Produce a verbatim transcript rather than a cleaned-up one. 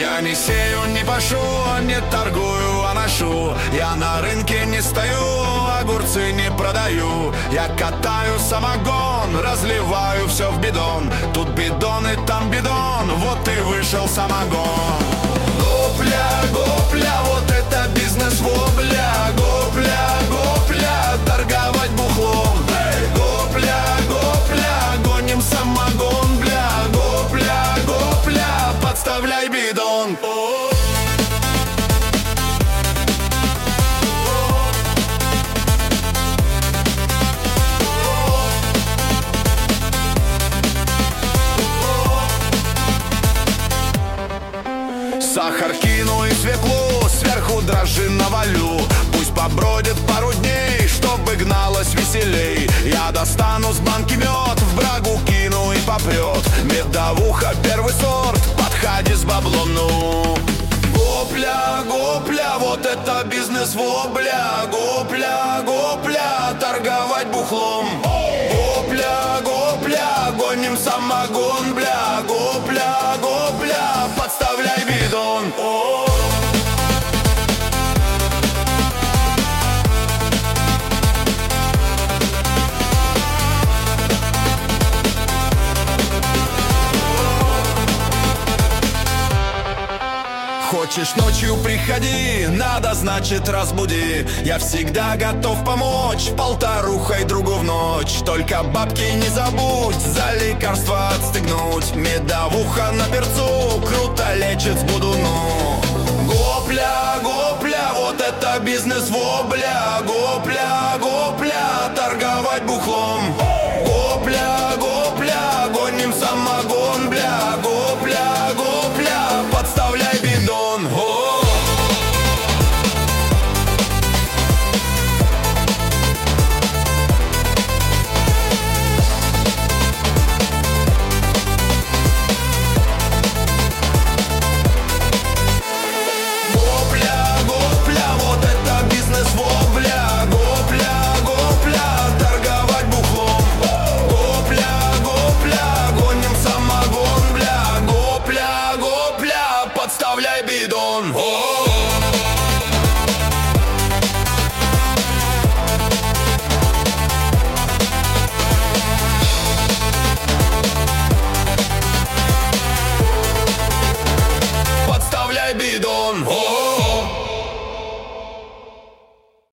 Я не сею, не пашу, не торгую, а ношу. Я на рынке не стою, огурцы не продаю. Я катаю самогон, разливаю все в бидон. Тут бидон и там бидон, вот и вышел самогон. Гопля, гопля, вот это бизнес вобля. Гопля, гопля, торговать бухлом. Гопля, гопля, гоним самогон, бля. Гопля, гопля, подставляй бидон. Сахар кину и свеклу, сверху дрожжи навалю. Пусть побродит пару дней, чтобы гналось веселей. Я достану с банки мед, в брагу кину и попрет. Медовуха первый сорт, подходи с баблом, ну. Гопля, гопля, вот это бизнес вобля. Гопля, гопля, торговать бухлом. Гопля, гопля, гоним самогон, бля. Гопля, гопля, подставляй бидон. О. Хочешь ночью приходи, надо, значит, разбуди. Я всегда готов помочь, полторухой другу в ночь. Только бабки не забудь, за лекарства отстегнуть. Медовуха на перцу, круто лечит буду, ну. Гопля, гопля, вот это бизнес вобля. Гопля, гопля, торговать бухлом.